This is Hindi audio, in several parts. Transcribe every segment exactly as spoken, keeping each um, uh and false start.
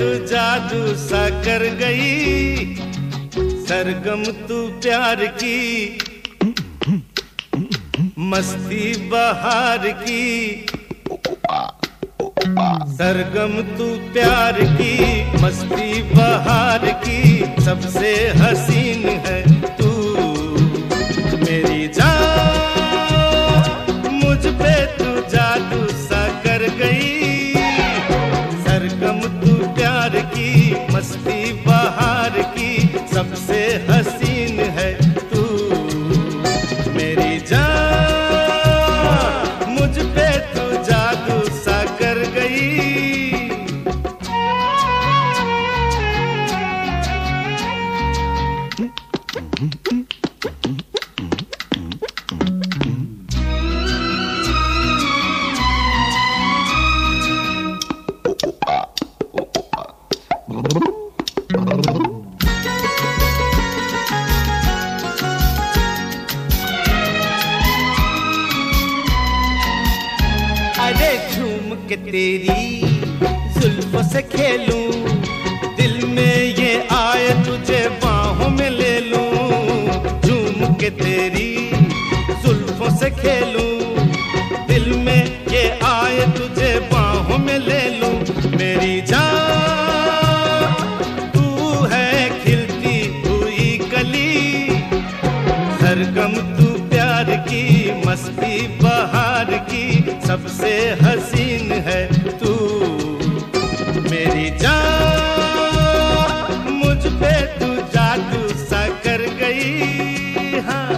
तू जादू सा कर गई, सरगम तू प्यार की, मस्ती बहार की। सरगम तू प्यार की, मस्ती बहार की, सबसे हसीन है तू मेरी जान। मुझ पे तू जादू सा कर गई, सरगम तू प्यार की, मस्ती बहार की, सबसे हसीन है तू मेरी जान। मुझ पे तू जादू सा कर गई। अरे झूम के तेरी जुल्फों से खेलूं, दिल में ये आए तुझे बाहों में ले लूं। झूम के तेरी जुल्फों से खेलूं, दिल में ये आए तुझे बाहों में ले लूं। मेरी जान तू है खिलती हुई कली, सरगम तू प्यार की, मस्ती बहार की, सबसे हसीन है तू मेरी जान। मुझ पे तू जादू सा कर गई। हाँ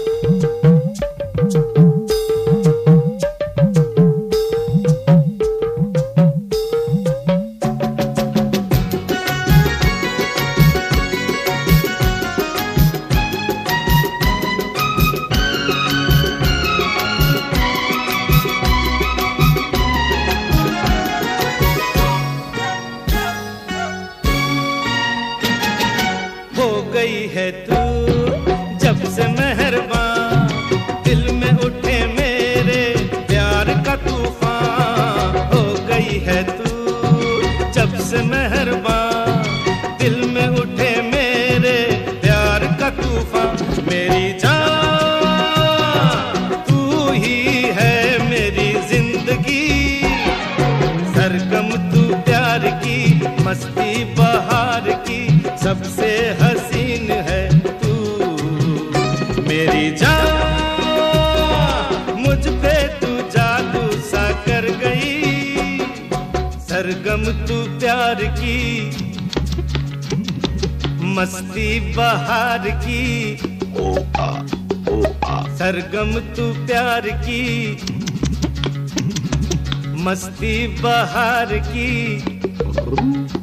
हो गई है तू जब से मेहरबान, दिल में उठे मेरे प्यार का तूफान। हो गई है तू जब से मेहरबान, दिल में उठे मेरे प्यार का तूफान। मेरी जान तू ही है मेरी जिंदगी, सरगम तू प्यार की, मस्ती बहार की, सबसे हसीन है तू मेरी जान। मुझ पे तू जादू सा कर गई, सरगम तू प्यार की, मस्ती बहार की। सरगम तू प्यार की, मस्ती बहार की।